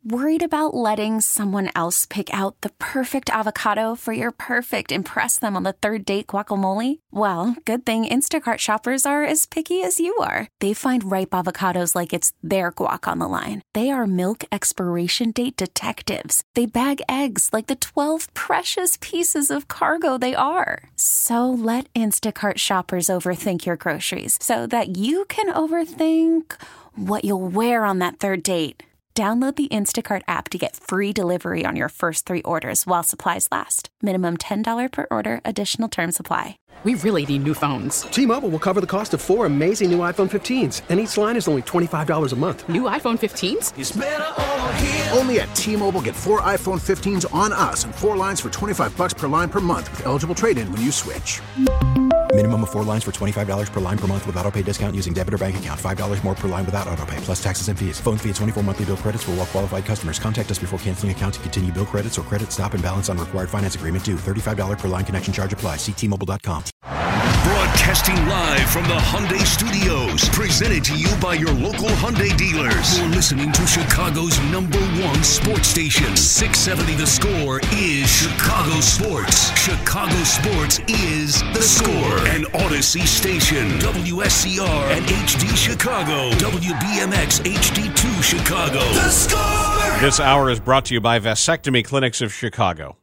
Worried about letting someone else pick out the perfect avocado for your perfect impress them on the third date guacamole? Well, good thing Instacart shoppers are as picky as you are. They find ripe avocados like it's their guac on the line. They are milk expiration date detectives. They bag eggs like the 12 precious pieces of cargo they are. So let Instacart shoppers overthink your groceries so that you can overthink what you'll wear on that third date. Download the Instacart app to get free delivery on your first 3 orders while supplies last. Minimum $10 per order. Additional terms apply. We really need new phones. T-Mobile will cover the cost of 4 amazing new iPhone 15s, and each line is only $25 a month. New iPhone 15s? It's better over here. Only at T-Mobile, get 4 iPhone 15s on us and 4 lines for $25 per line per month with eligible trade-in when you switch. Minimum of 4 lines for $25 per line per month with autopay discount using debit or bank account. $5 more per line without autopay, plus taxes and fees. Phone fee at 24 monthly bill credits for well-qualified customers. Contact us before canceling account to continue bill credits or credit stop and balance on required finance agreement due. $35 per line connection charge applies. See T-Mobile.com. Broadcasting live from the Hyundai Studios. Presented to you by your local Hyundai dealers. You're listening to Chicago's #1 sports station. 670 The Score is Chicago Sports. Chicago Sports is The Score. An Odyssey station. WSCR and HD Chicago. WBMX HD2 Chicago. The Score! This hour is brought to you by Vasectomy Clinics of Chicago.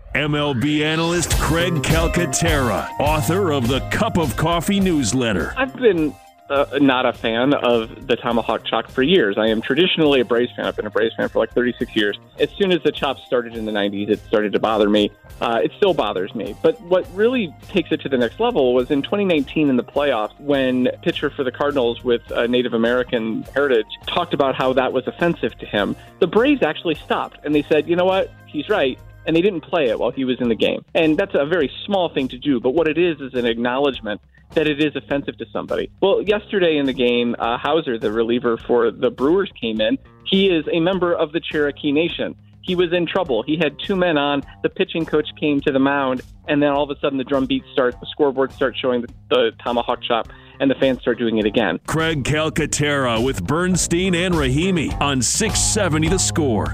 MLB analyst Craig Calcaterra, author of the Cup of Coffee newsletter. I've been not a fan of the Tomahawk Chop for years. I am traditionally a Braves fan. I've been a Braves fan for like 36 years. As soon as the chop started in the 90s, it started to bother me. It still bothers me. But what really takes it to the next level was in 2019 in the playoffs when pitcher for the Cardinals with Native American heritage talked about how that was offensive to him. The Braves actually stopped, and they said, you know what, he's right. And they didn't play it while he was in the game. And that's a very small thing to do, but what it is an acknowledgement that it is offensive to somebody. Well, yesterday in the game, Hauser, the reliever for the Brewers, came in. He is a member of the Cherokee Nation. He was in trouble. He had 2 men on. The pitching coach came to the mound, and then all of a sudden the drum beat starts, the scoreboard starts showing the Tomahawk Chop, and the fans start doing it again. Craig Calcaterra with Bernstein and Rahimi on 670 The Score.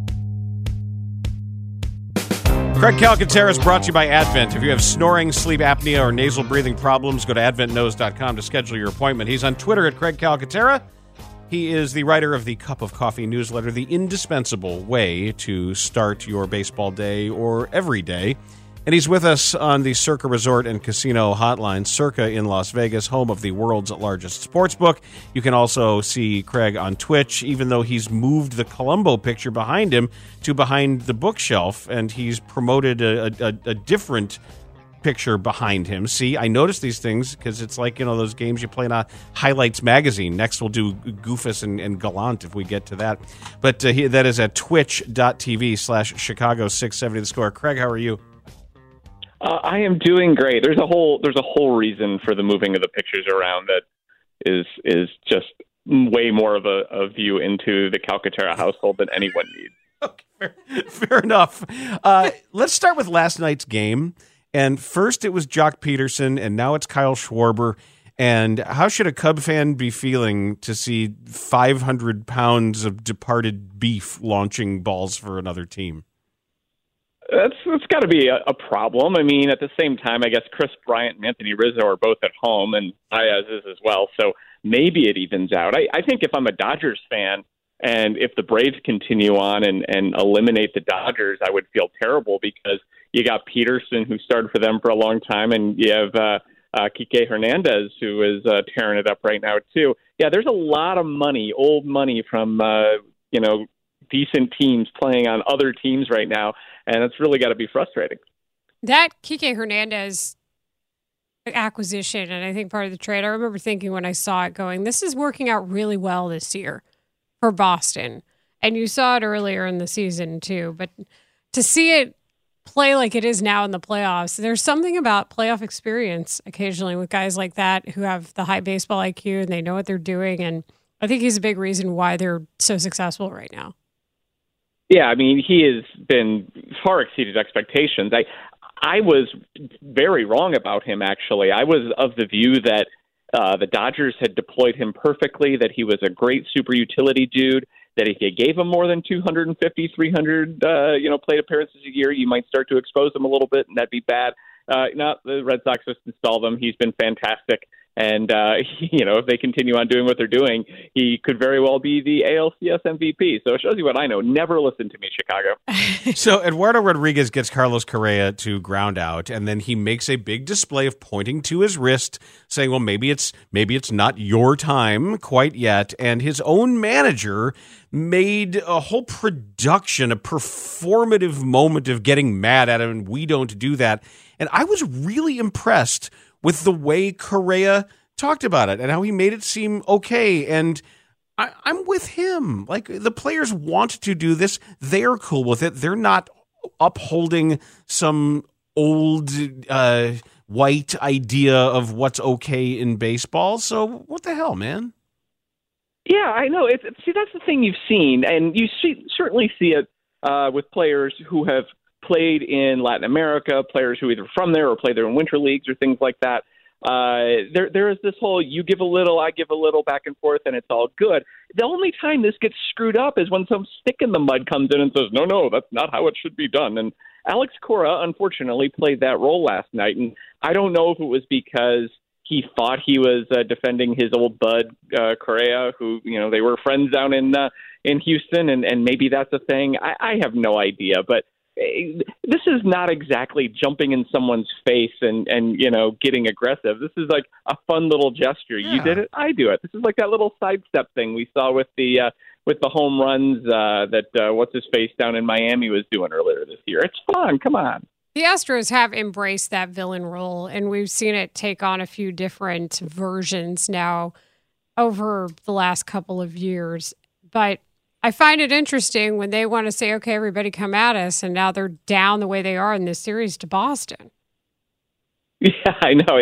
Craig Calcaterra is brought to you by Advent. If you have snoring, sleep apnea, or nasal breathing problems, go to adventknows.com to schedule your appointment. He's on Twitter at Craig Calcaterra. He is the writer of the Cup of Coffee newsletter, the indispensable way to start your baseball day or every day. And he's with us on the Circa Resort and Casino hotline. Circa in Las Vegas, home of the world's largest sports book. You can also see Craig on Twitch, even though he's moved the Columbo picture behind him to behind the bookshelf, and he's promoted a different picture behind him. See, I noticed these things because it's like, you know, those games you play in a Highlights magazine. Next we'll do Goofus and Gallant if we get to that. But that is at twitch.tv/Chicago670 The Score. Craig, how are you? I am doing great. There's a whole reason for the moving of the pictures around that is just way more of a view into the Calcaterra household than anyone needs. Okay, fair enough. Let's start with last night's game. And first it was Jock Peterson, and now it's Kyle Schwarber. And how should a Cub fan be feeling to see 500 pounds of departed beef launching balls for another team? It's got to be a problem. I mean, at the same time, I guess Chris Bryant and Anthony Rizzo are both at home, and Baez is as well. So maybe it evens out. I think if I'm a Dodgers fan, and if the Braves continue on and eliminate the Dodgers, I would feel terrible because you got Peterson, who started for them for a long time, and you have Kike Hernandez, who is tearing it up right now, too. Yeah, there's a lot of money, old money from, decent teams playing on other teams right now, and it's really got to be frustrating. That Kike Hernandez acquisition, and I think part of the trade, I remember thinking when I saw it going, this is working out really well this year for Boston. And you saw it earlier in the season too, but to see it play like it is now in the playoffs, there's something about playoff experience occasionally with guys like that who have the high baseball IQ and they know what they're doing. And I think he's a big reason why they're so successful right now. Yeah, I mean, he has been far exceeded expectations. I was very wrong about him, actually. I was of the view that the Dodgers had deployed him perfectly, that he was a great super utility dude, that if you gave them more than 250, 300, plate appearances a year, you might start to expose them a little bit, and that'd be bad. No, the Red Sox just installed him. He's been fantastic. And, if they continue on doing what they're doing, he could very well be the ALCS MVP. So it shows you what I know. Never listen to me, Chicago. So Eduardo Rodriguez gets Carlos Correa to ground out, and then he makes a big display of pointing to his wrist, saying, well, maybe it's not your time quite yet. And his own manager made a whole production, a performative moment of getting mad at him, and we don't do that. And I was really impressed with the way Correa talked about it and how he made it seem okay. And I'm with him. Like, the players want to do this. They're cool with it. They're not upholding some old white idea of what's okay in baseball. So what the hell, man? Yeah, I know. See, that's the thing you've seen, and you certainly see it with players who have played in Latin America, players who either from there or play there in winter leagues or things like that. There is this whole you give a little, I give a little back and forth, and it's all good. The only time this gets screwed up is when some stick in the mud comes in and says, no, that's not how it should be done. And Alex Cora, unfortunately, played that role last night. And I don't know if it was because he thought he was defending his old bud, Correa, who, they were friends down in Houston, and maybe that's a thing. I have no idea, but this is not exactly jumping in someone's face and getting aggressive. This is like a fun little gesture. Yeah. You did it, I do it. This is like that little sidestep thing we saw with the home runs that what's his face down in Miami was doing earlier this year. It's fun. Come on. The Astros have embraced that villain role, and we've seen it take on a few different versions now over the last couple of years. But I find it interesting when they want to say, okay, everybody come at us, and now they're down the way they are in this series to Boston. Yeah, I know.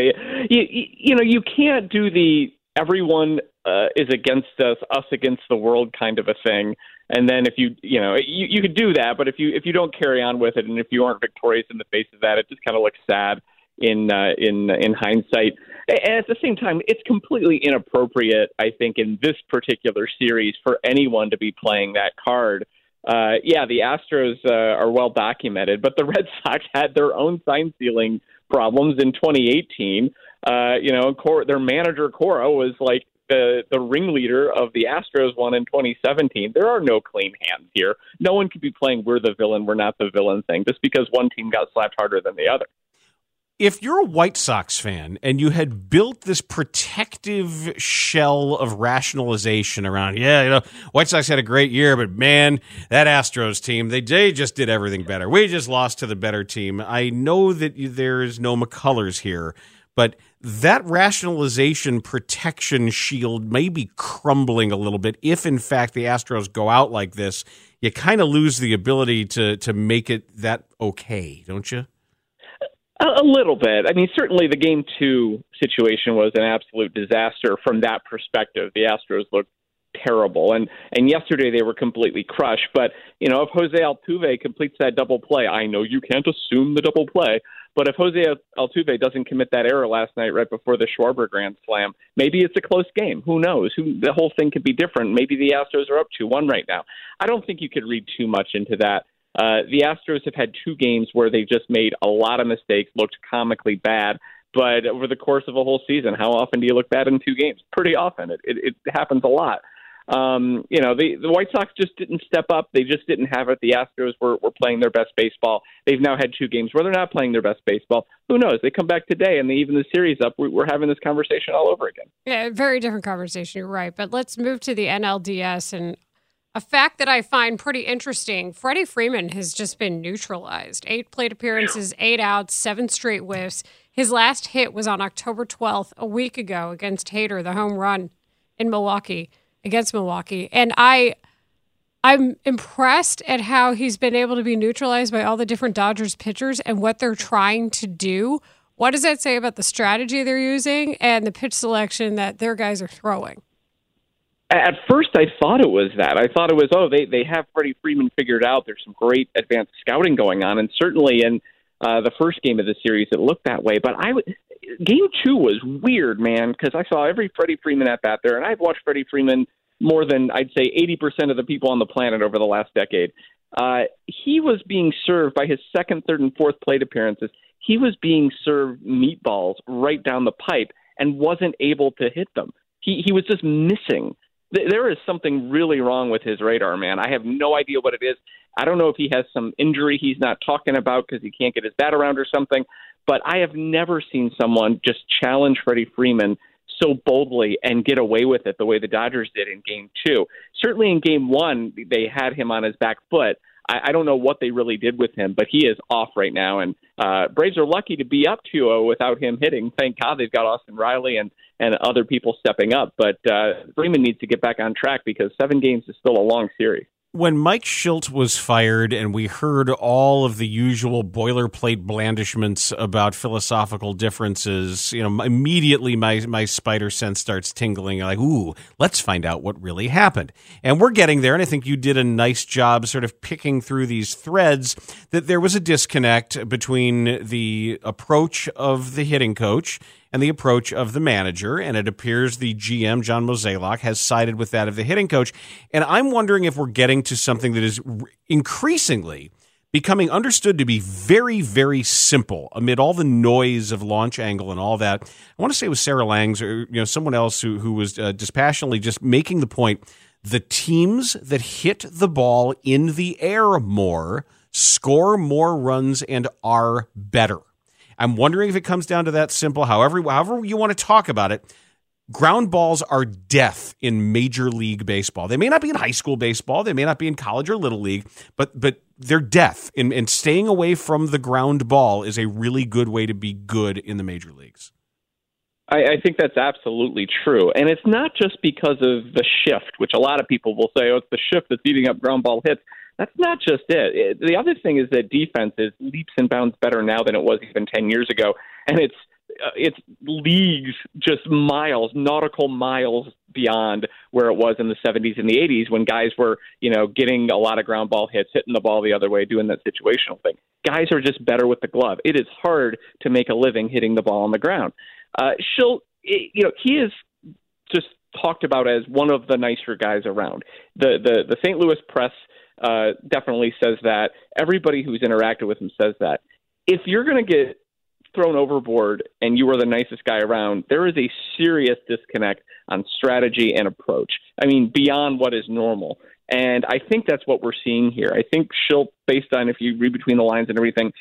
You can't do the everyone is against us against the world kind of a thing. And then if you could do that, but if you don't carry on with it, and if you aren't victorious in the face of that, it just kind of looks sad in hindsight. And at the same time, it's completely inappropriate, I think, in this particular series for anyone to be playing that card. The Astros are well documented, but the Red Sox had their own sign stealing problems in 2018. Their manager Cora was like the ringleader of the Astros one in 2017. There are no clean hands here. No one could be playing "we're the villain, we're not the villain" thing just because one team got slapped harder than the other. If you're a White Sox fan and you had built this protective shell of rationalization around, White Sox had a great year, but man, that Astros team, they just did everything better. We just lost to the better team. I know that there's no McCullers here, but that rationalization protection shield may be crumbling a little bit. If, in fact, the Astros go out like this, you kind of lose the ability to make it that okay, don't you? A little bit. I mean, certainly the Game 2 situation was an absolute disaster from that perspective. The Astros looked terrible, and yesterday they were completely crushed. But, if Jose Altuve completes that double play, I know you can't assume the double play, but if Jose Altuve doesn't commit that error last night right before the Schwarber grand slam, maybe it's a close game. Who knows? The whole thing could be different. Maybe the Astros are up 2-1 right now. I don't think you could read too much into that. The Astros have had 2 games where they just made a lot of mistakes, looked comically bad. But over the course of a whole season, how often do you look bad in 2 games? Pretty often. It happens a lot. The White Sox just didn't step up. They just didn't have it. The Astros were playing their best baseball. They've now had 2 games where they're not playing their best baseball. Who knows? They come back today and they even the series up. We're having this conversation all over again. Yeah, very different conversation. You're right. But let's move to the NLDS, and a fact that I find pretty interesting, Freddie Freeman has just been neutralized. 8 plate appearances, 8 outs, 7 straight whiffs. His last hit was on October 12th, a week ago, against Hader, the home run against Milwaukee. And I'm impressed at how he's been able to be neutralized by all the different Dodgers pitchers and what they're trying to do. What does that say about the strategy they're using and the pitch selection that their guys are throwing? At first, I thought it was that. I thought it was, they have Freddie Freeman figured out. There's some great advanced scouting going on. And certainly in the first game of the series, it looked that way. But Game 2 was weird, man, because I saw every Freddie Freeman at bat there. And I've watched Freddie Freeman more than, I'd say, 80% of the people on the planet over the last decade. He was being served by his second, third, and fourth plate appearances. He was being served meatballs right down the pipe and wasn't able to hit them. He was just missing. There is something really wrong with his radar, man. I have no idea what it is. I don't know if he has some injury he's not talking about because he can't get his bat around or something, but I have never seen someone just challenge Freddie Freeman so boldly and get away with it the way the Dodgers did in Game 2. Certainly in Game 1, they had him on his back foot. I don't know what they really did with him, but he is off right now, and Braves are lucky to be up 2-0 without him hitting. Thank God they've got Austin Riley and other people stepping up, but Freeman needs to get back on track because 7 games is still a long series. When Mike Shildt was fired and we heard all of the usual boilerplate blandishments about philosophical differences, immediately my spider sense starts tingling. Like, ooh, let's find out what really happened. And we're getting there, and I think you did a nice job sort of picking through these threads that there was a disconnect between the approach of the hitting coach and the approach of the manager, and it appears the GM, John Mozeliak, has sided with that of the hitting coach. And I'm wondering if we're getting to something that is increasingly becoming understood to be very, very simple amid all the noise of launch angle and all that. I want to say it was Sarah Langs or someone else who was dispassionately just making the point, the teams that hit the ball in the air more score more runs and are better. I'm wondering if it comes down to that simple. However you want to talk about it, ground balls are death in Major League Baseball. They may not be in high school baseball. They may not be in college or little league, but they're death. And staying away from the ground ball is a really good way to be good in the major leagues. I think that's absolutely true. And it's not just because of the shift, which a lot of people will say, it's the shift that's eating up ground ball hits. That's not just it. The other thing is that defense is leaps and bounds better now than it was even 10 years ago. And it's leagues, just miles, nautical miles beyond where it was in the 70s and the 80s when guys were, getting a lot of ground ball hits, hitting the ball the other way, doing that situational thing. Guys are just better with the glove. It is hard to make a living hitting the ball on the ground. Shildt, he is just talked about as one of the nicer guys around. The St. Louis press definitely says that. Everybody who's interacted with him says that. If you're going to get thrown overboard and you are the nicest guy around, there is a serious disconnect on strategy and approach. I mean, beyond what is normal. And I think that's what we're seeing here. I think Shildt, based on if you read between the lines and everything,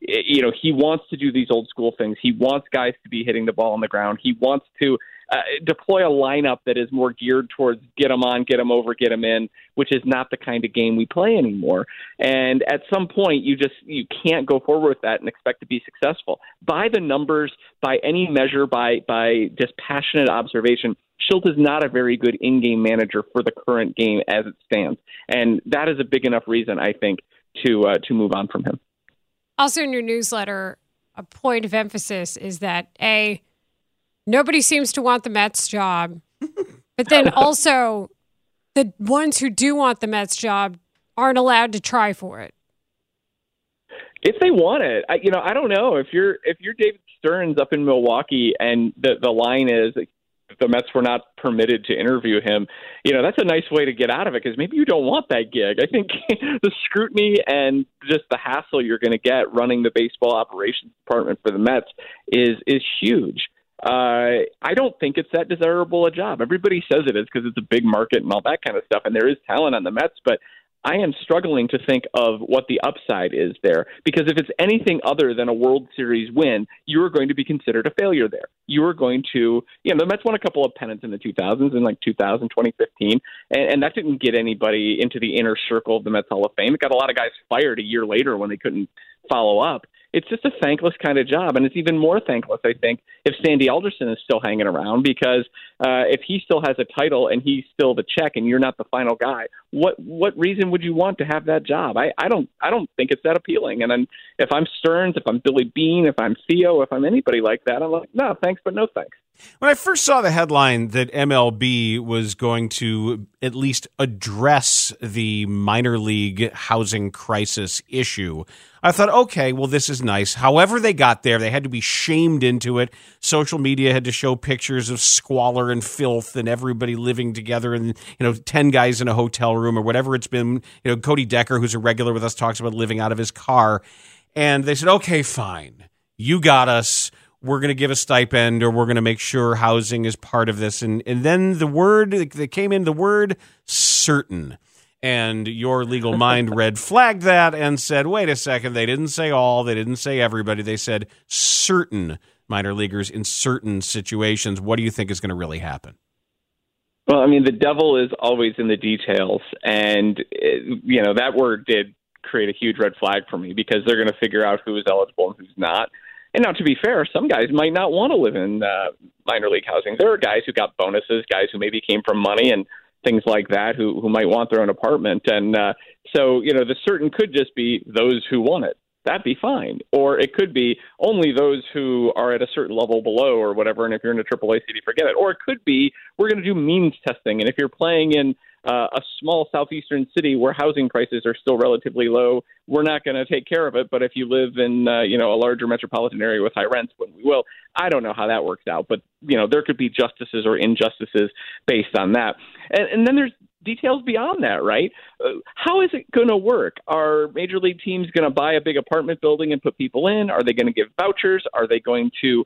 he wants to do these old school things. He wants guys to be hitting the ball on the ground. He wants to deploy a lineup that is more geared towards get them on, get them over, get them in, which is not the kind of game we play anymore. And at some point, you can't go forward with that and expect to be successful. By the numbers, by any measure, by just passionate observation, Shildt is not a very good in-game manager for the current game as it stands. And that is a big enough reason, I think, to move on from him. Also in your newsletter, a point of emphasis is that, A, nobody seems to want the Mets job, but then also the ones who do want the Mets job aren't allowed to try for it. If they want it, I don't know. If you're David Stearns up in Milwaukee and the line is if the Mets were not permitted to interview him, that's a nice way to get out of it because maybe you don't want that gig. I think the scrutiny and just the hassle you're going to get running the baseball operations department for the Mets is huge. I don't think it's that desirable a job. Everybody says it is because it's a big market and all that kind of stuff, and there is talent on the Mets, but I am struggling to think of what the upside is there, because if it's anything other than a World Series win, you are going to be considered a failure there. You are going to, the Mets won a couple of pennants in the 2000s, in like 2015, and that didn't get anybody into the inner circle of the Mets Hall of Fame. It got a lot of guys fired a year later when they couldn't follow up. It's just a thankless kind of job, and it's even more thankless, I think, if Sandy Alderson is still hanging around, because if he still has a title and he's still the check and you're not the final guy, what reason would you want to have that job? I don't think it's that appealing. And then if I'm Stearns, if I'm Billy Beane, if I'm Theo, if I'm anybody like that, I'm like, no, thanks, but no thanks. When I first saw the headline that MLB was going to at least address the minor league housing crisis issue, I thought, okay, well, this is nice. However they got there, they had to be shamed into it. Social media had to show pictures of squalor and filth and everybody living together and, 10 guys in a hotel room or whatever it's been. Cody Decker, who's a regular with us, talks about living out of his car. And they said, okay, fine. You got us. We're going to give a stipend, or we're going to make sure housing is part of this. And then the word that came in, the word certain. And your legal mind red flagged that and said, wait a second, they didn't say all, they didn't say everybody. They said certain minor leaguers in certain situations. What do you think is going to really happen? Well, I mean, the devil is always in the details. And, that word did create a huge red flag for me, because they're going to figure out who is eligible and who's not. And now, to be fair, some guys might not want to live in minor league housing. There are guys who got bonuses, guys who maybe came from money and things like that, who might want their own apartment. And so, the certain could just be those who want it. That'd be fine. Or it could be only those who are at a certain level below or whatever. And if you're in a AAA city, forget it. Or it could be we're going to do means testing. And if you're playing in a small southeastern city where housing prices are still relatively low, we're not going to take care of it. But if you live in, a larger metropolitan area with high rents, when we will, I don't know how that works out. But, there could be justices or injustices based on that. And then there's details beyond that, right? How is it going to work? Are major league teams going to buy a big apartment building and put people in? Are they going to give vouchers? Are they going to,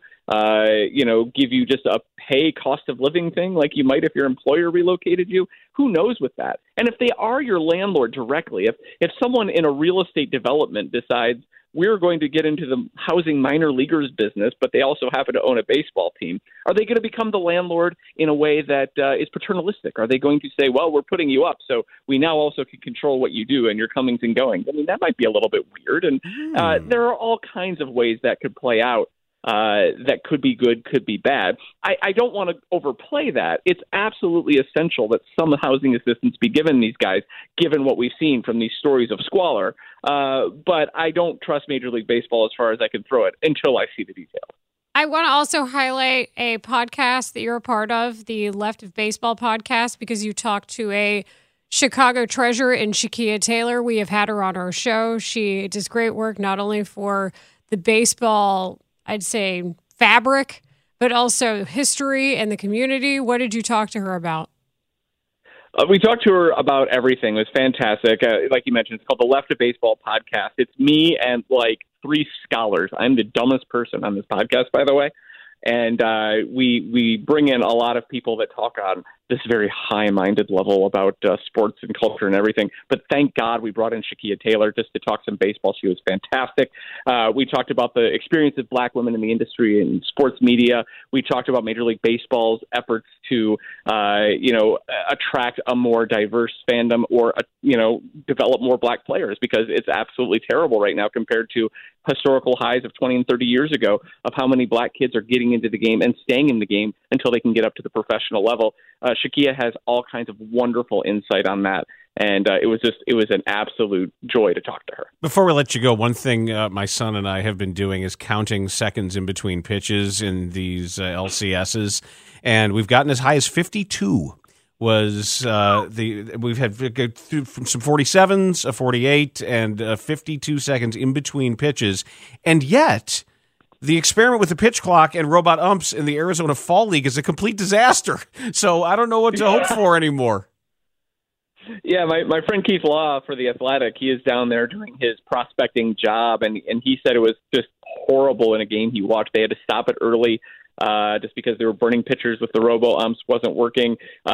give you just a pay cost of living thing like you might if your employer relocated you? Who knows with that? And if they are your landlord directly, if someone in a real estate development decides we're going to get into the housing minor leaguers business, but they also happen to own a baseball team, are they going to become the landlord in a way that is paternalistic? Are they going to say, well, we're putting you up, so we now also can control what you do and your comings and goings? I mean, that might be a little bit weird. And there are all kinds of ways that could play out. That could be good, could be bad. I don't want to overplay that. It's absolutely essential that some housing assistance be given these guys, given what we've seen from these stories of squalor. But I don't trust Major League Baseball as far as I can throw it until I see the details. I want to also highlight a podcast that you're a part of, the Left of Baseball podcast, because you talked to a Chicago treasure in Shakia Taylor. We have had her on our show. She does great work not only for the baseball, I'd say, fabric, but also history and the community. What did you talk to her about? We talked to her about everything. It was fantastic. Like you mentioned, it's called the Left of Baseball podcast. It's me and like 3 scholars. I'm the dumbest person on this podcast, by the way. And we bring in a lot of people that talk on this very high-minded level about sports and culture and everything. But thank God we brought in Shakia Taylor just to talk some baseball. She was fantastic. We talked about the experience of black women in the industry and sports media. We talked about Major League Baseball's efforts to, attract a more diverse fandom or, develop more black players, because it's absolutely terrible right now compared to historical highs of 20 and 30 years ago of how many black kids are getting into the game and staying in the game until they can get up to the professional level. Shakia has all kinds of wonderful insight on that. And it was an absolute joy to talk to her. Before we let you go, one thing my son and I have been doing is counting seconds in between pitches in these LCSs, and we've gotten as high as 52. We've had from some 47s, a 48, and 52 seconds in between pitches, and yet the experiment with the pitch clock and robot umps in the Arizona Fall League is a complete disaster. So I don't know what to hope for anymore. Yeah, my friend Keith Law for The Athletic, he is down there doing his prospecting job, and he said it was just horrible in a game he watched. They had to stop it early just because they were burning pitchers with the robo-umps, wasn't working.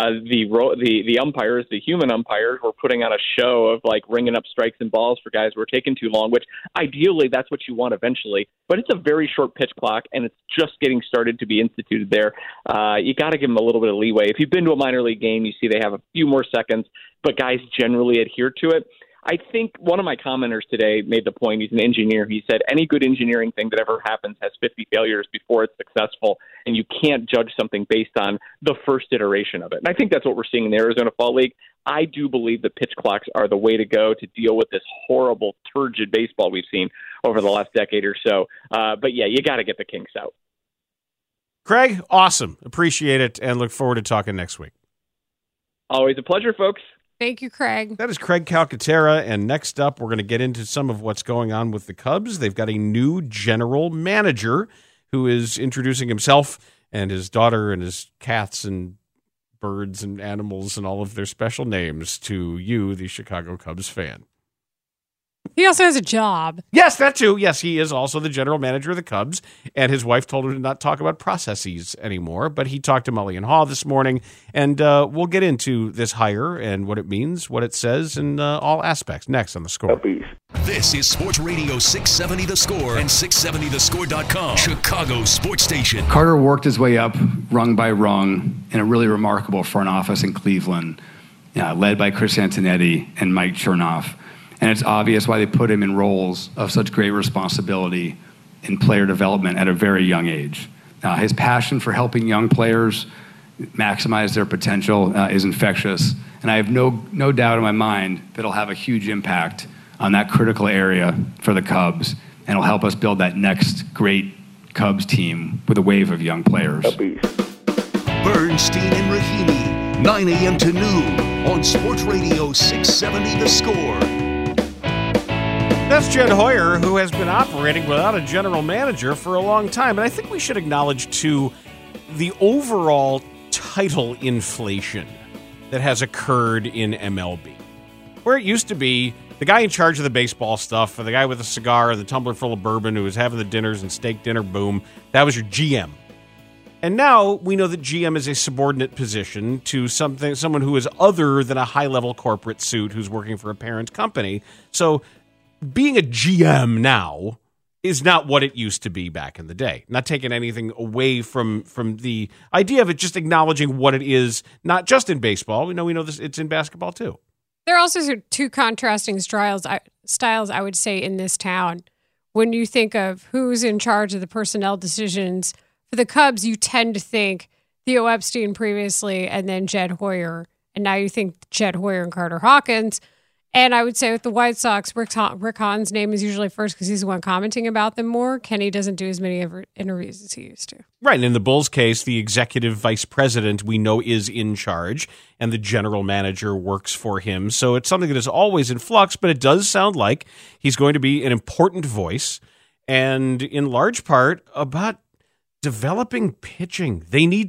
The umpires, the human umpires, were putting on a show of like ringing up strikes and balls for guys who were taking too long, which ideally that's what you want eventually. But it's a very short pitch clock, and it's just getting started to be instituted there. You got to give them a little bit of leeway. If you've been to a minor league game, you see they have a few more seconds, but guys generally adhere to it. I think one of my commenters today made the point, he's an engineer, he said any good engineering thing that ever happens has 50 failures before it's successful, and you can't judge something based on the first iteration of it. And I think that's what we're seeing in the Arizona Fall League. I do believe that pitch clocks are the way to go to deal with this horrible, turgid baseball we've seen over the last decade or so. But yeah, you got to get the kinks out. Craig, awesome. Appreciate it, and look forward to talking next week. Always a pleasure, folks. Thank you, Craig. That is Craig Calcaterra, and next up, we're going to get into some of what's going on with the Cubs. They've got a new general manager who is introducing himself and his daughter and his cats and birds and animals and all of their special names to you, the Chicago Cubs fan. He also has a job. Yes, that too. Yes, he is also the general manager of the Cubs, and his wife told him to not talk about processes anymore, but he talked to Mully and Haw this morning, and we'll get into this hire and what it means, what it says, and all aspects next on The Score. This is Sports Radio 670 The Score and 670thescore.com, Chicago sports station. Carter worked his way up rung by rung in a really remarkable front office in Cleveland, led by Chris Antonetti and Mike Chernoff. And it's obvious why they put him in roles of such great responsibility in player development at a very young age. His passion for helping young players maximize their potential is infectious. And I have no doubt in my mind that it'll have a huge impact on that critical area for the Cubs. And it'll help us build that next great Cubs team with a wave of young players. Bernstein and Rahimi, 9 a.m. to noon on Sports Radio 670 The Score. That's Jed Hoyer, who has been operating without a general manager for a long time. And I think we should acknowledge, too, the overall title inflation that has occurred in MLB. Where it used to be the guy in charge of the baseball stuff, or the guy with the cigar and the tumbler full of bourbon who was having the dinners and steak dinner, boom, that was your GM. And now we know that GM is a subordinate position to someone who is other than a high-level corporate suit who's working for a parent company. So being a GM now is not what it used to be back in the day. Not taking anything away from the idea of it, just acknowledging what it is, not just in baseball. We know this; it's in basketball too. There are also two contrasting styles, I would say, in this town. When you think of who's in charge of the personnel decisions for the Cubs, you tend to think Theo Epstein previously, and then Jed Hoyer, and now you think Jed Hoyer and Carter Hawkins. And I would say with the White Sox, Rick Hahn's name is usually first because he's the one commenting about them more. Kenny doesn't do as many interviews as he used to. Right, and in the Bulls' case, the executive vice president we know is in charge, and the general manager works for him. So it's something that is always in flux, but it does sound like he's going to be an important voice, and in large part about developing pitching. They need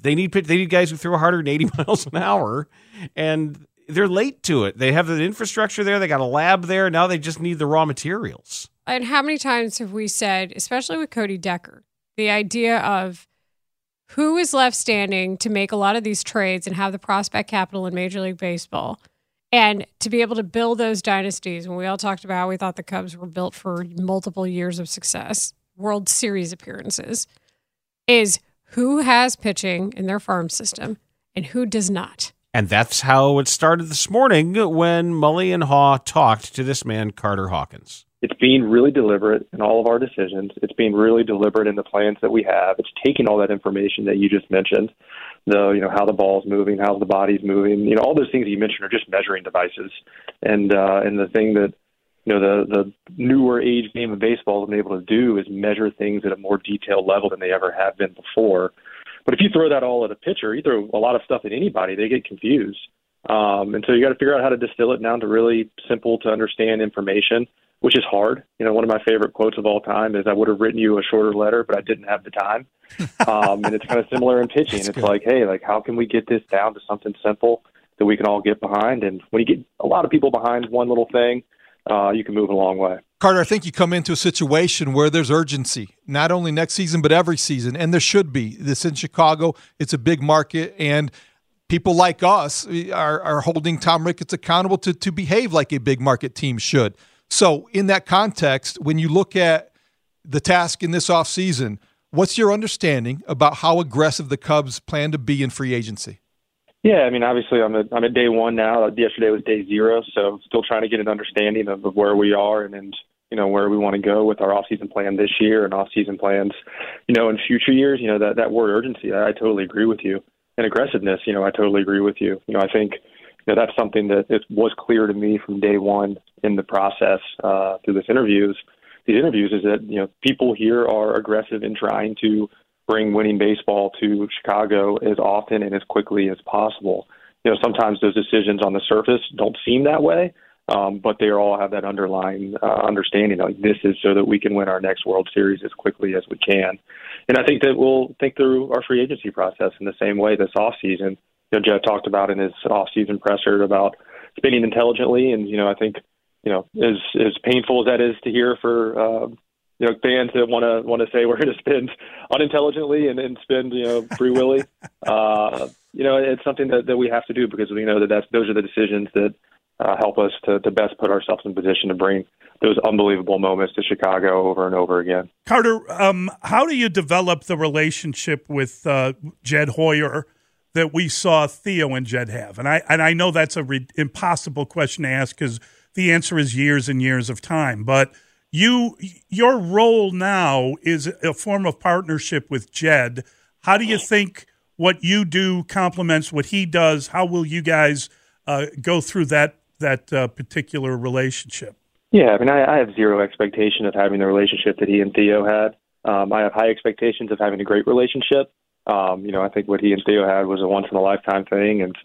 guys who throw 180 miles an hour, and they're late to it. They have the infrastructure there. They got a lab there. Now they just need the raw materials. And how many times have we said, especially with Cody Decker, the idea of who is left standing to make a lot of these trades and have the prospect capital in Major League Baseball, and to be able to build those dynasties. When we all talked about how we thought the Cubs were built for multiple years of success, World Series appearances, is who has pitching in their farm system and who does not. And that's how it started this morning when Mully and Haw talked to this man, Carter Hawkins. It's being really deliberate in all of our decisions. It's being really deliberate in the plans that we have. It's taking all that information that you just mentioned, how the ball's moving, how the body's moving, all those things you mentioned are just measuring devices. And the thing that, the newer age game of baseball has been able to do is measure things at a more detailed level than they ever have been before. But if you throw that all at a pitcher, you throw a lot of stuff at anybody, they get confused. And so you got to figure out how to distill it down to really simple to understand information, which is hard. One of my favorite quotes of all time is, I would have written you a shorter letter, but I didn't have the time. And it's kind of similar in pitching. It's good. How can we get this down to something simple that we can all get behind? And when you get a lot of people behind one little thing, you can move a long way. Carter, I think you come into a situation where there's urgency, not only next season, but every season. And there should be. This in Chicago, it's a big market, and people like us are holding Tom Ricketts accountable to behave like a big market team should. So in that context, when you look at the task in this offseason, what's your understanding about how aggressive the Cubs plan to be in free agency? Yeah, obviously I'm at day one now. Yesterday was day 0, so still trying to get an understanding of where we are and where we want to go with our off-season plan this year and off-season plans, in future years. That word urgency, I totally agree with you. And aggressiveness, I totally agree with you. I think that's something that it was clear to me from day one in the process through these interviews is that, people here are aggressive in trying to bring winning baseball to Chicago as often and as quickly as possible. Sometimes those decisions on the surface don't seem that way, but they all have that underlying understanding. Like, this is so that we can win our next World Series as quickly as we can. And I think that we'll think through our free agency process in the same way this offseason. Jed talked about in his offseason presser about spending intelligently, and I think as painful as that is to hear for fans that want to say we're going to spend unintelligently and spend free willy. It's something that we have to do because we know that those are the decisions that help us to best put ourselves in position to bring those unbelievable moments to Chicago over and over again. Carter, how do you develop the relationship with Jed Hoyer that we saw Theo and Jed have? And I know that's a impossible question to ask because the answer is years and years of time. But your role now is a form of partnership with Jed. How do you think what you do complements what he does? How will you guys go through that particular relationship? Yeah, I mean, I have zero expectation of having the relationship that he and Theo had. I have high expectations of having a great relationship. I think what he and Theo had was a once-in-a-lifetime thing, and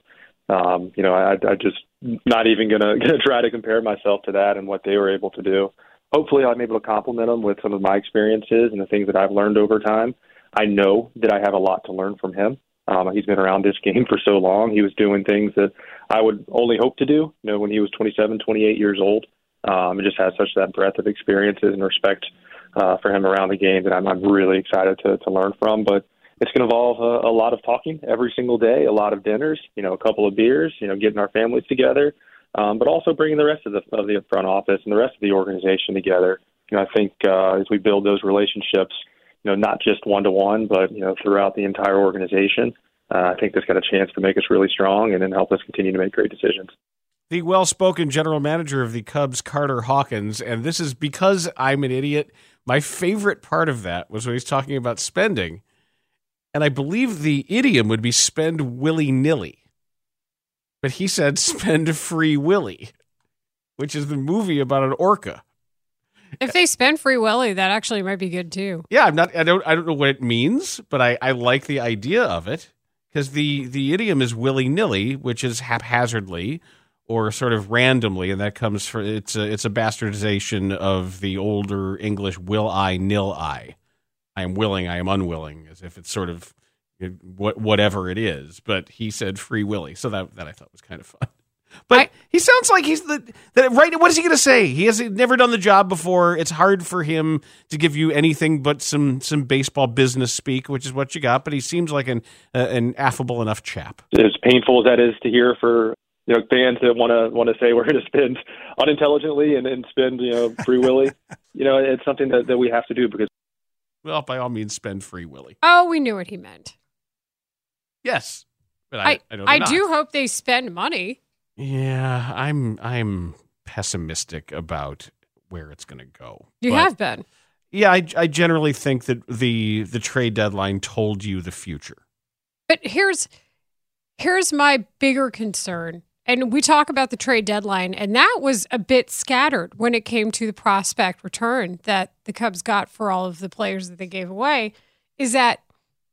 I just not even gonna try to compare myself to that and what they were able to do. Hopefully, I'm able to compliment them with some of my experiences and the things that I've learned over time. I know that I have a lot to learn from him. He's been around this game for so long. He was doing things that I would only hope to do, when he was 27, 28 years old. It just has such that breadth of experiences and respect for him around the game that I'm really excited to learn from. But it's going to involve a lot of talking every single day, a lot of dinners, a couple of beers, getting our families together, but also bringing the rest of the front office and the rest of the organization together. I think as we build those relationships, not just one-to-one, but, throughout the entire organization, I think that's got a chance to make us really strong and then help us continue to make great decisions. The well-spoken general manager of the Cubs, Carter Hawkins, and this is because I'm an idiot. My favorite part of that was when he's talking about spending, and I believe the idiom would be spend willy-nilly. But he said spend free willy, which is the movie about an orca. If they spend free willy, that actually might be good too. Yeah, I don't know what it means, but I like the idea of it because the idiom is willy-nilly, which is haphazardly or sort of randomly, and that comes from it's a bastardization of the older English will I nil I. I am willing, I am unwilling, as if it's sort of whatever it is. But he said free willy, so that I thought was kind of fun. But he sounds like he's right. What is he going to say? He has never done the job before. It's hard for him to give you anything but some baseball business speak, which is what you got. But he seems like an affable enough chap. As painful as that is to hear for fans that want to say we're going to spend unintelligently and spend free willy, it's something that we have to do because. Well, by all means, spend free willy. Oh, we knew what he meant. Yes, but I do hope they spend money. Yeah, I'm pessimistic about where it's going to go. You have been. Yeah, I generally think that the trade deadline told you the future. But here's my bigger concern. And we talk about the trade deadline, and that was a bit scattered when it came to the prospect return that the Cubs got for all of the players that they gave away, is that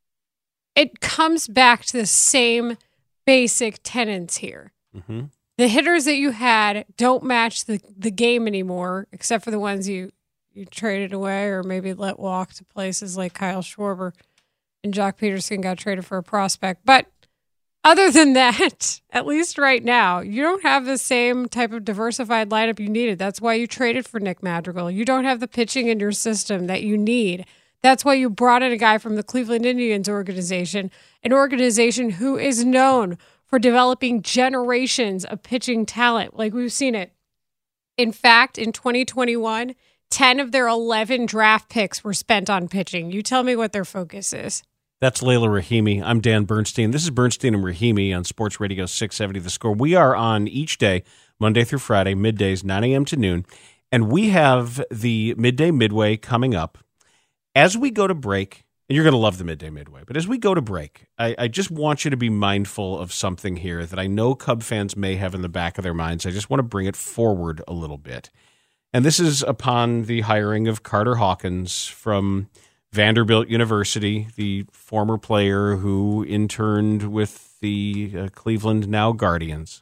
it comes back to the same basic tenets here. Mm-hmm. The hitters that you had don't match the game anymore, except for the ones you traded away or maybe let walk to places like Kyle Schwarber and Jock Peterson got traded for a prospect. But other than that, at least right now, you don't have the same type of diversified lineup you needed. That's why you traded for Nick Madrigal. You don't have the pitching in your system that you need. That's why you brought in a guy from the Cleveland Indians organization, an organization who is known for developing generations of pitching talent. Like we've seen it. In fact, in 2021, 10 of their 11 draft picks were spent on pitching. You tell me what their focus is. That's Layla Rahimi. I'm Dan Bernstein. This is Bernstein and Rahimi on Sports Radio 670 The Score. We are on each day, Monday through Friday, middays, 9 a.m. to noon. And we have the Midday Midway coming up. As we go to break, and you're going to love the Midday Midway, but as we go to break, I just want you to be mindful of something here that I know Cub fans may have in the back of their minds. I just want to bring it forward a little bit. And this is upon the hiring of Carter Hawkins from Vanderbilt University, the former player who interned with the Cleveland now Guardians.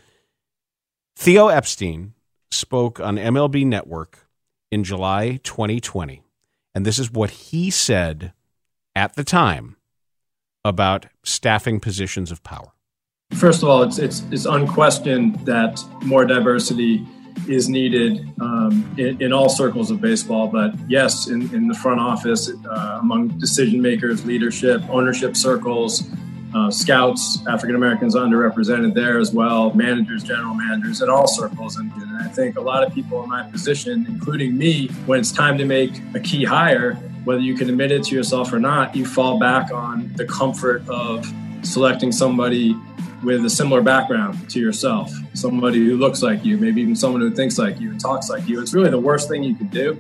Theo Epstein spoke on MLB Network in July 2020, and this is what he said at the time about staffing positions of power. First of all, it's unquestioned that more diversity is needed in all circles of baseball. But yes, in the front office, among decision makers, leadership, ownership circles, scouts, African Americans underrepresented there as well, managers, general managers, in all circles. And I think a lot of people in my position, including me, when it's time to make a key hire, whether you can admit it to yourself or not, you fall back on the comfort of selecting somebody with a similar background to yourself, somebody who looks like you, maybe even someone who thinks like you and talks like you. It's really the worst thing you could do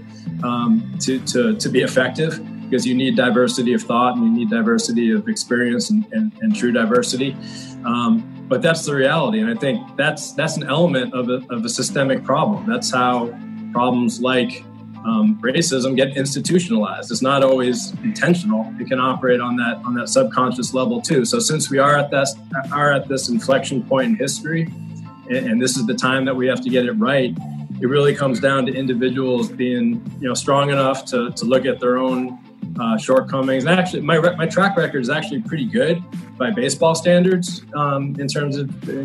to be effective, because you need diversity of thought and you need diversity of experience and true diversity. But that's the reality. And I think that's an element of a systemic problem. That's how problems like racism get institutionalized. It's not always intentional. It can operate on that subconscious level too. So since we are at this inflection point in history, and this is the time that we have to get it right, it really comes down to individuals being strong enough to look at their own shortcomings. And actually, my track record is actually pretty good by baseball standards in terms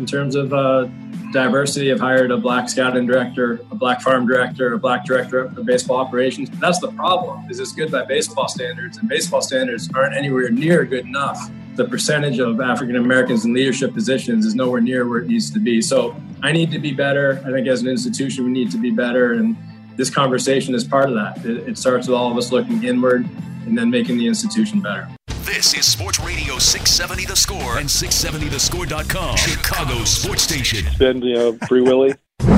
of diversity. I've hired a black scouting director, a black farm director, a black director of baseball operations. But that's the problem, is it's good by baseball standards, and baseball standards aren't anywhere near good enough. The percentage of African Americans in leadership positions is nowhere near where it needs to be. So I need to be better. I think as an institution, we need to be better. And this conversation is part of that. It starts with all of us looking inward and then making the institution better. This is Sports Radio 670 The Score and 670thescore.com, Chicago's sports station. Then, Free Willy.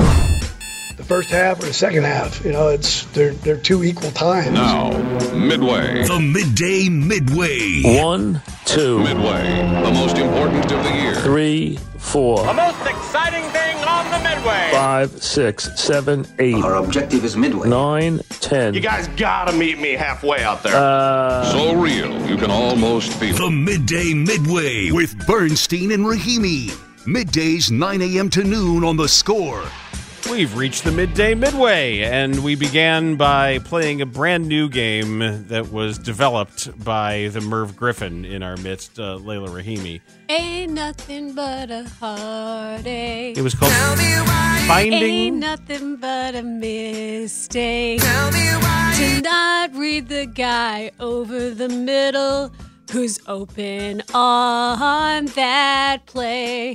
The first half or the second half, they're two equal times. Now, Midway. The Midday Midway. 1, 2. Midway, the most important of the year. 3, 4. The most exciting thing on the Midway. 5, 6, 7, 8. Our objective is Midway. 9, 10. You guys gotta meet me halfway out there. So real, you can almost feel it. The Midday Midway with Bernstein and Rahimi. Middays 9 a.m. to noon on The Score. We've reached the Midday Midway, and we began by playing a brand new game that was developed by the Merv Griffin in our midst, Layla Rahimi. Ain't nothing but a heartache. It was called Finding... Ain't nothing but a mistake. To not read the guy over the middle who's open on that play.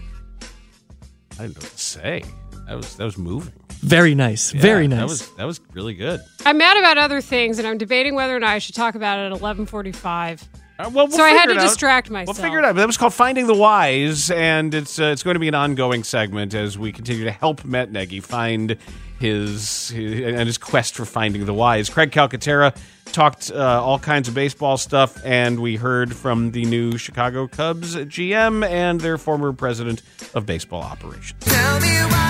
I didn't know what to say. That was moving. Very nice. Yeah, very nice. That was really good. I'm mad about other things, and I'm debating whether or not I should talk about it at 11:45. So I had to distract myself. We'll figure it out. But that was called Finding the Wise, and it's going to be an ongoing segment as we continue to help Matt Nagy find his quest for finding the wise. Craig Calcaterra talked all kinds of baseball stuff, and we heard from the new Chicago Cubs GM and their former president of baseball operations. Tell me why.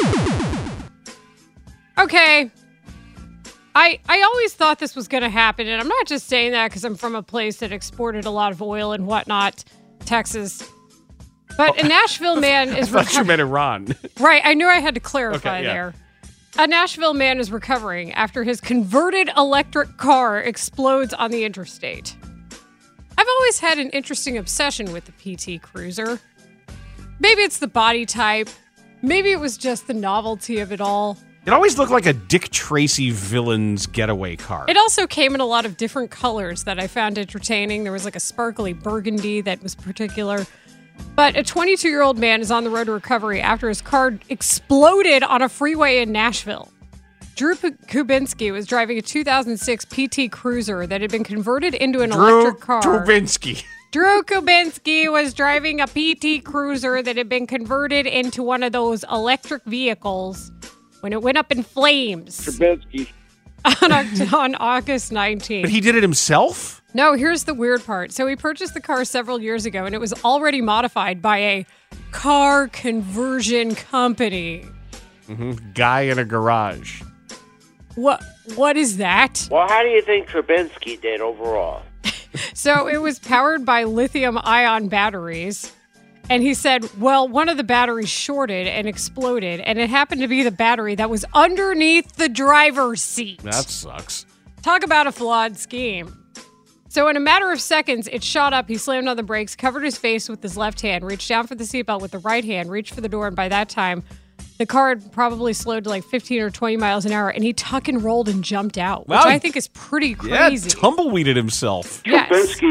Okay. I always thought this was going to happen, and I'm not just saying that because I'm from a place that exported a lot of oil and whatnot, Texas. But a Nashville man is I thought you meant Iran. Right, I knew I had to clarify Okay, yeah. there. A Nashville man is recovering after his converted electric car explodes on the interstate. I've always had an interesting obsession with the PT Cruiser. Maybe it's the body type. Maybe it was just the novelty of it all. It always looked like a Dick Tracy villain's getaway car. It also came in a lot of different colors that I found entertaining. There was like a sparkly burgundy that was particular. But a 22-year-old man is on the road to recovery after his car exploded on a freeway in Nashville. Drew Kubinski was driving a 2006 PT Cruiser that had been converted into an electric car. Drew Kubinski was driving a PT Cruiser that had been converted into one of those electric vehicles when it went up in flames. Kubinski. On August 19th. But he did it himself? No, here's the weird part. So he purchased the car several years ago, and it was already modified by a car conversion company. Mm-hmm. Guy in a garage. What is that? Well, how do you think Trubinsky did overall? So it was powered by lithium-ion batteries. And he said, well, one of the batteries shorted and exploded, and it happened to be the battery that was underneath the driver's seat. That sucks. Talk about a flawed scheme. So in a matter of seconds, it shot up. He slammed on the brakes, covered his face with his left hand, reached down for the seatbelt with the right hand, reached for the door, and by that time, the car had probably slowed to like 15 or 20 miles an hour, and he tuck and rolled and jumped out, which I think is pretty crazy. Yeah, tumbleweeded himself. Yes.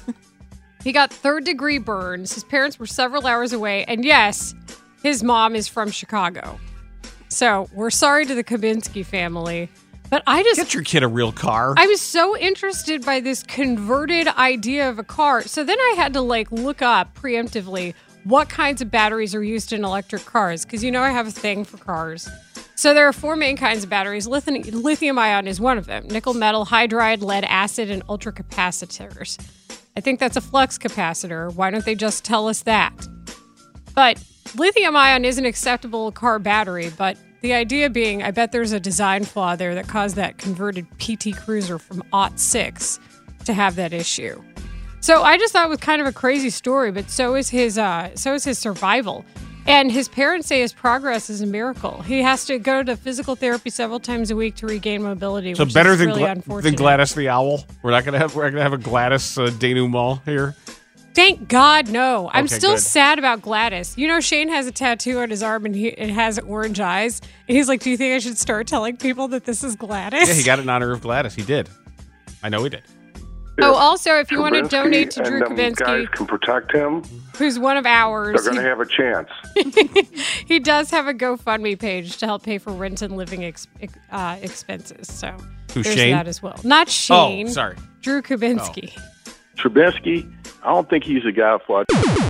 He got third-degree burns. His parents were several hours away, and yes, his mom is from Chicago. So we're sorry to the Kabinski family, but Get your kid a real car. I was so interested by this converted idea of a car. So then I had to look up preemptively what kinds of batteries are used in electric cars, because I have a thing for cars. So there are four main kinds of batteries. Lithium-ion is one of them. Nickel metal, hydride, lead acid, and ultracapacitors. I think that's a flux capacitor. Why don't they just tell us that? But lithium-ion is an acceptable car battery, but the idea being, I bet there's a design flaw there that caused that converted PT Cruiser from '06 to have that issue. So I just thought it was kind of a crazy story, but so is his survival. And his parents say his progress is a miracle. He has to go to physical therapy several times a week to regain mobility. So which better is than, really unfortunate. than Gladys the Owl. We're gonna have a Gladys denouement here. Thank God, no. I'm Okay, still good. sad about Gladys. Shane has a tattoo on his arm and it has orange eyes. And he's like, do you think I should start telling people that this is Gladys? Yeah, he got it in honor of Gladys. He did. I know he did. Oh, also, if you want to donate to Drew and them guys Kabinski, can protect him, who's one of ours, they're going to have a chance. he does have a GoFundMe page to help pay for rent and living expenses. So Who's there's Shane? that as well. Not Shane. Oh, sorry. Drew Kabinski. Trubinsky, I don't think he's a guy for.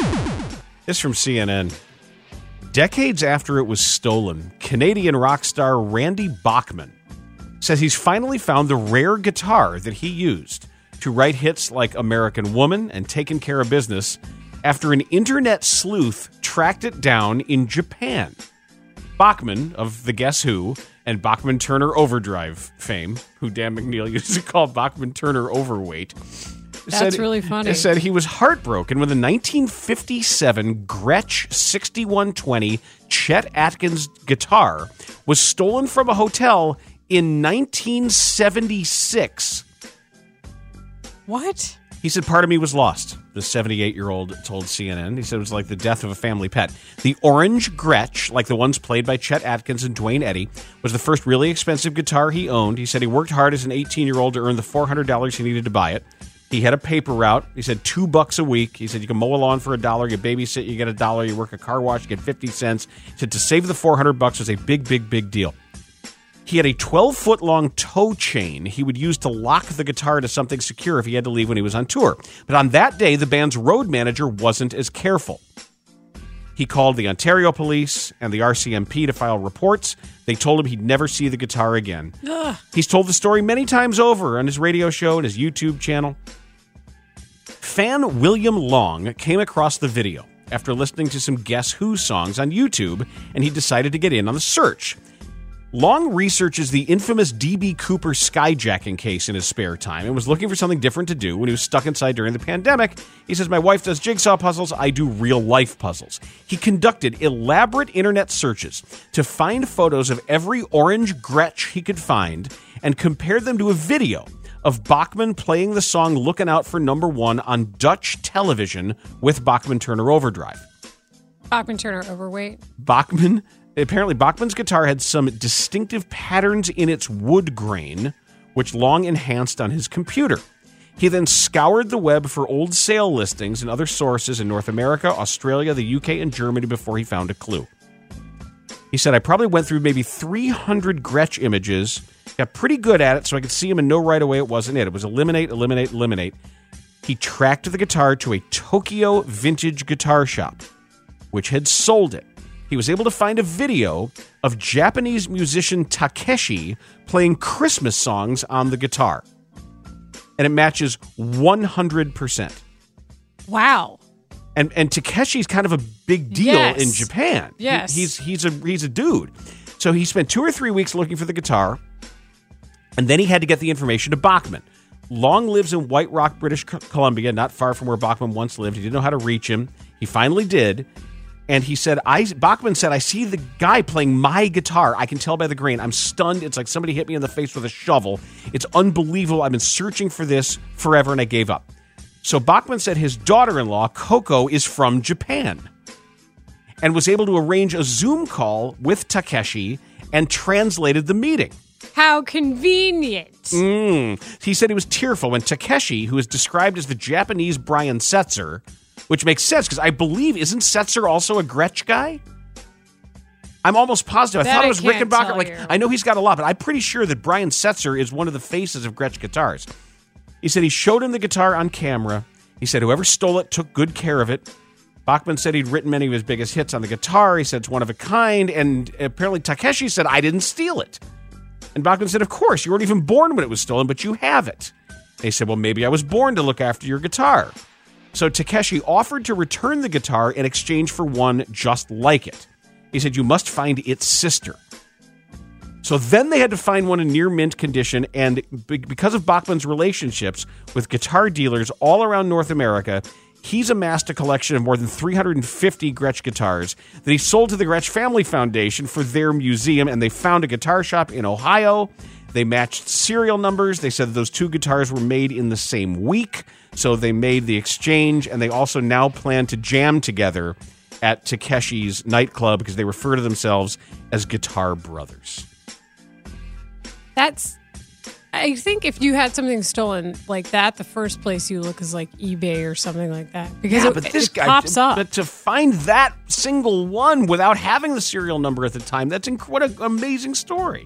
This is from CNN. Decades after it was stolen, Canadian rock star Randy Bachman says he's finally found the rare guitar that he used to write hits like American Woman and Taking Care of Business after an internet sleuth tracked it down in Japan. Bachman of the Guess Who and Bachman Turner Overdrive fame, who Dan McNeil used to call Bachman Turner Overweight, That's really funny. Said he was heartbroken when the 1957 Gretsch 6120 Chet Atkins guitar was stolen from a hotel in 1976. What? He said, part of me was lost, the 78-year-old told CNN. He said it was like the death of a family pet. The orange Gretsch, like the ones played by Chet Atkins and Dwayne Eddy, was the first really expensive guitar he owned. He said he worked hard as an 18-year-old to earn the $400 he needed to buy it. He had a paper route. He said $2 a week. He said you can mow a lawn for $1, you babysit, you get $1, you work a car wash, you get 50 cents. He said to save the $400 was a big, big, big deal. He had a 12-foot-long toe chain he would use to lock the guitar to something secure if he had to leave when he was on tour. But on that day, the band's road manager wasn't as careful. He called the Ontario Police and the RCMP to file reports. They told him he'd never see the guitar again. Ugh. He's told the story many times over on his radio show and his YouTube channel. Fan William Long came across the video after listening to some Guess Who songs on YouTube, and he decided to get in on the search. Long researches the infamous D.B. Cooper skyjacking case in his spare time and was looking for something different to do when he was stuck inside during the pandemic. He says, my wife does jigsaw puzzles, I do real-life puzzles. He conducted elaborate internet searches to find photos of every orange Gretsch he could find and compared them to a video of Bachman playing the song Looking Out for Number One on Dutch television with Bachman Turner Overdrive. Bachman Turner Overweight. Apparently, Bachman's guitar had some distinctive patterns in its wood grain, which Long enhanced on his computer. He then scoured the web for old sale listings and other sources in North America, Australia, the UK, and Germany before he found a clue. He said, I probably went through maybe 300 Gretsch images, got pretty good at it so I could see him and know right away it wasn't it. It was eliminate, eliminate, eliminate. He tracked the guitar to a Tokyo vintage guitar shop, which had sold it. He was able to find a video of Japanese musician Takeshi playing Christmas songs on the guitar. And it matches 100%. Wow. And Takeshi's kind of a big deal in Japan. Yes. He's a dude. So he spent 2 or 3 weeks looking for the guitar. And then he had to get the information to Bachman. Long lives in White Rock, British Columbia, not far from where Bachman once lived. He didn't know how to reach him. He finally did. And he said, Bachman said, I see the guy playing my guitar. I can tell by the grain. I'm stunned. It's like somebody hit me in the face with a shovel. It's unbelievable. I've been searching for this forever, and I gave up. So Bachman said his daughter-in-law, Coco, is from Japan and was able to arrange a Zoom call with Takeshi and translated the meeting. How convenient. He said he was tearful when Takeshi, who is described as the Japanese Brian Setzer, which makes sense because I believe, isn't Setzer also a Gretsch guy? I'm almost positive. I thought it was Rickenbacker. I know he's got a lot, but I'm pretty sure that Brian Setzer is one of the faces of Gretsch guitars. He said he showed him the guitar on camera. He said whoever stole it took good care of it. Bachman said he'd written many of his biggest hits on the guitar. He said it's one of a kind, and apparently Takeshi said, I didn't steal it. And Bachman said, of course, you weren't even born when it was stolen, but you have it. And he said, well, maybe I was born to look after your guitar. So Takeshi offered to return the guitar in exchange for one just like it. He said, you must find its sister. So then they had to find one in near mint condition, and because of Bachman's relationships with guitar dealers all around North America, he's amassed a collection of more than 350 Gretsch guitars that he sold to the Gretsch Family Foundation for their museum, and they found a guitar shop in Ohio. They matched serial numbers. They said those two guitars were made in the same week, so they made the exchange, and they also now plan to jam together at Takeshi's nightclub because they refer to themselves as Guitar Brothers. I think if you had something stolen like that, the first place you look is like eBay or something like that. Because it pops up. But to find that single one without having the serial number at the time, what an amazing story.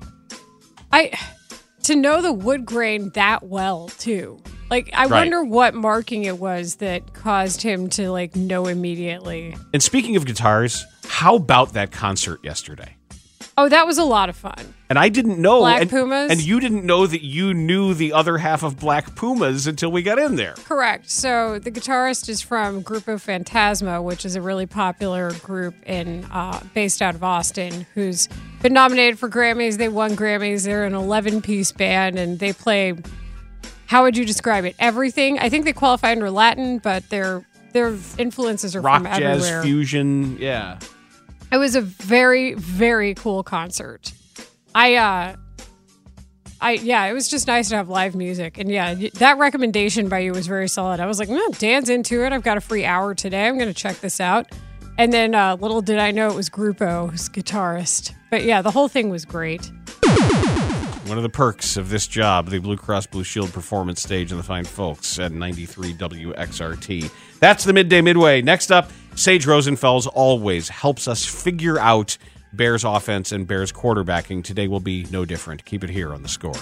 To know the wood grain that well, too. Like, I wonder what marking it was that caused him to, like, know immediately. And speaking of guitars, how about that concert yesterday? Oh, that was a lot of fun. And I didn't know. Black Pumas? And you didn't know that you knew the other half of Black Pumas until we got in there. Correct. So the guitarist is from Grupo Fantasma, which is a really popular group based out of Austin, who's been nominated for Grammys. They won Grammys. They're an 11-piece band, and they play, how would you describe it? Everything. I think they qualify under Latin, but their influences are rock, from everywhere. Rock, jazz, fusion, yeah. It was a very, very cool concert. It was just nice to have live music. And yeah, that recommendation by you was very solid. I was like, Dan's into it. I've got a free hour today. I'm going to check this out. And then little did I know it was Grupo's guitarist. But yeah, the whole thing was great. One of the perks of this job, the Blue Cross Blue Shield performance stage and the fine folks at 93 WXRT. That's the Midday Midway. Next up, Sage Rosenfels always helps us figure out Bears offense and Bears quarterbacking. Today will be no different. Keep it here on The Score.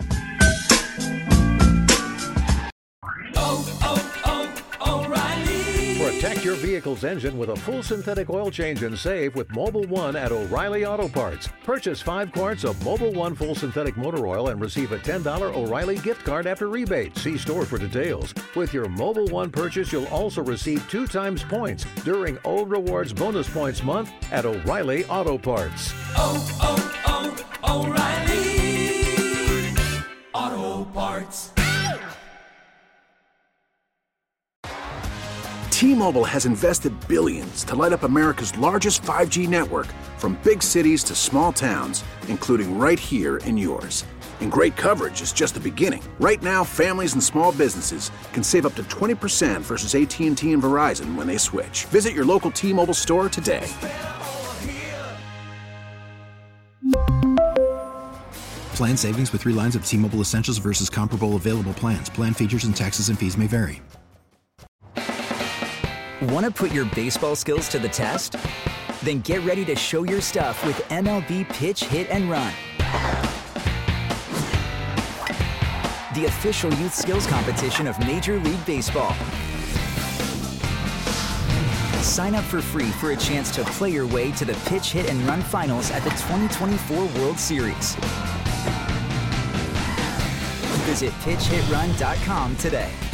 Protect your vehicle's engine with a full synthetic oil change and save with Mobil 1 at O'Reilly Auto Parts. Purchase 5 quarts of Mobil 1 full synthetic motor oil and receive a $10 O'Reilly gift card after rebate. See store for details. With your Mobil 1 purchase, you'll also receive 2 times points during O Rewards Bonus Points Month at O'Reilly Auto Parts. O'Reilly Auto Parts. T-Mobile has invested billions to light up America's largest 5G network, from big cities to small towns, including right here in yours. And great coverage is just the beginning. Right now, families and small businesses can save up to 20% versus AT&T and Verizon when they switch. Visit your local T-Mobile store today. Plan savings with 3 lines of T-Mobile Essentials versus comparable available plans. Plan features and taxes and fees may vary. Want to put your baseball skills to the test? Then get ready to show your stuff with MLB Pitch, Hit, and Run. The official youth skills competition of Major League Baseball. Sign up for free for a chance to play your way to the Pitch, Hit, and Run finals at the 2024 World Series. Visit PitchHitRun.com today.